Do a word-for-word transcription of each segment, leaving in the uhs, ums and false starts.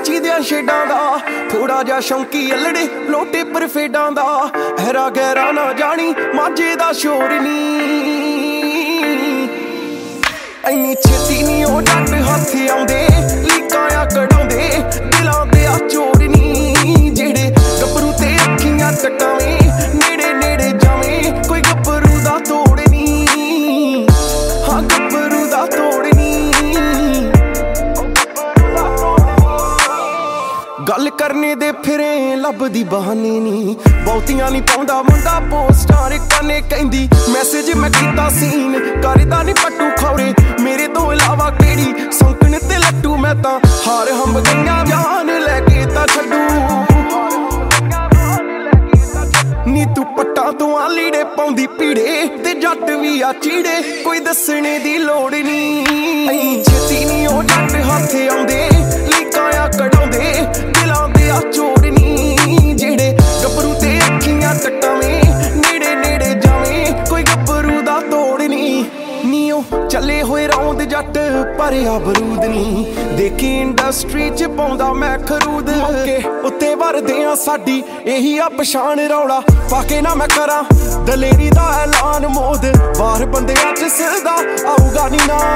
ਕੱਚੀ ਦਿਆਂ ਛੇਡਾਂ ਦਾ ਥੋੜਾ ਜਿਹਾ ਸ਼ੌਂਕੀ ਅਲੜੇ ਲੋਟੇ ਪਰ ਫੇਡਾਂ ਦਾ ਹੈਰਾ ਗਹਿਰਾ ਨਾ ਜਾਣੀ ਮਾਝੇ ਦਾ ਸ਼ੋਰ ਨੀ ਇੰਨੀ ਛੇਤੀ ਨੀ ਉਹ ਜੱਟ ਹੱਥ ਆਉਂਦੇ ਲੀਕਾਂ ਆ ਕਢਾਉਂਦੇ ਦਿਲਾਂ ਦੇ ਆ ਚੋਰ ਨੀ ਜਿਹੜੇ ਗੱਭਰੂ ਤੇ ਅੱਖੀਆਂ ਟਕਾਵੇਂ ਨੇੜੇ ਨੇੜੇ ਜਾਵੇਂ ਕੋਈ ਗੱਭਰੂ ਦਾ ਤੋੜ ਨੀ ਹਾਂ ਗੱਭਰੂ ਦਾ ਤੋੜ ਨੀ ਗੱਲ ਕਰਨੇ ਦੇ ਫਿਰੇ ਲੱਭਦੀ ਬਹਾਨੇ ਨੀ ਬਹੁਤੀਆਂ ਨੀ ਪਾਉਂਦਾ ਮੁੰਡਾ ਪੋਸਟਾਂ ਰਕਾਨੇ ਕਹਿੰਦੀ ਮੈਸੇਜ ਮੈਂ ਕੀਤਾ ਸੀਨ ਕਰਦਾ ਨੀ ਪੱਟੂ ਖੌਰੇ ਮੇਰੇ ਤੋਂ ਇਲਾਵਾ ਕਿਹੜੀ ਸੰਕਣ ਤੇ ਲੱਟੂ ਮੈਂ ਤਾਂ ਹਾਰ ਹੰਬ ਗਈਆਂ ਜਾਨ ਲੈ ਕੇ ਤਾਂ ਛੱਡੂ ਨੀ ਤੂੰ ਪੱਟਾਂ ਤੋਂ ਆ ਲੀੜੇ ਪਾਉਂਦੀ ਪੀੜੇ ਤੇ ਜੱਟ ਵੀ ਆ ਚੀੜੇ ਕੋਈ ਦੱਸਣੇ ਦੀ ਲੋੜ ਨੀ ਛੇਤੀ ਨੀ ਉਹ ਜੱਟ ਹੱਥ ਆਉਂਦੇ ਲੀਕਾਂ ਆ ਕਢਾਉਂਦੇ ਦਿਲਾਂ ਦੇ ਆ ਚੋਰ ਨੀ ਜਿਹੜੇ ਗੱਭਰੂ ਤੇ ਅੱਖੀਆਂ ਟਕਾਵੇਂ ਨੇੜੇ ਨੇੜੇ ਜਾਵੇਂ ਕੋਈ ਗੱਭਰੂ ਦਾ ਤੋੜ ਨੀ ਨੀ ਉਹ ਚੱਲੇ ਹੋਏ ਰੌਂਦ ਜੱਟ ਭਰਿਆ ਬਰੂਦ ਨੀ ਦੇਖੀ ਇੰਡਸਟਰੀ ਚ ਪਾਉਂਦਾ ਮੈਂ ਖਰੂਦ ਕੇ ਉੱਤੇ ਵਰਦੇ ਆ ਸਾਡੀ ਇਹੀ ਆ ਪਛਾਣ ਰੌਲਾ ਪਾ ਕੇ ਨਾ ਮੈਂ ਕਰਾਂ ਦਲੇਰੀ ਦਾ ਐਲਾਨ ਮੋਦ ਬਾਹਰ ਬੰਦਿਆਂ ਚ ਸਿਰਦਾ ਆਊਗਾ ਨੀ ਨਾ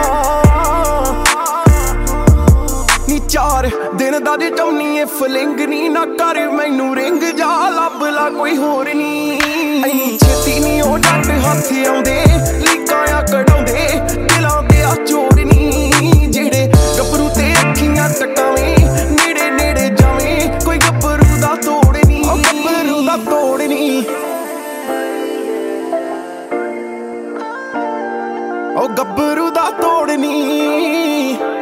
ਨੀ ਚਾਰ ਦਿਨ ਦਾ ਜੇ ਚਾਹੁੰਨੀ ਏ ਫਲਿੰਗ ਨੀ ਨਾ ਕਰ ਮੈਨੂੰ ਰਿੰਗ ਜਾ ਲੱਭ ਲਾ ਕੋਈ ਹੋਰ ਨੀ ਇੰਨੀ ਛੇਤੀ ਨੀ ਉਹ ਜੱਟ ਹੱਥ ਆਉਂਦੇ ਲੀਕਾਂ ਆ ਕਢਾਉਂਦੇ ਦਿਲਾਂ ਦੇ ਆ ਚੋਰ ਨੀ ਜਿਹੜੇ ਗੱਭਰੂ ਤੇ ਅੱਖੀਆਂ ਟਕਾਵੇਂ ਨੇੜੇ ਨੇੜੇ ਜਾਵੇਂ ਕੋਈ ਗੱਭਰੂ ਦਾ ਤੋੜ ਨੀ ਉਹ ਗੱਭਰੂ ਦਾ ਤੋੜ ਨੀ ਉਹ ਗੱਭਰੂ ਦਾ ਤੋੜ ਨੀ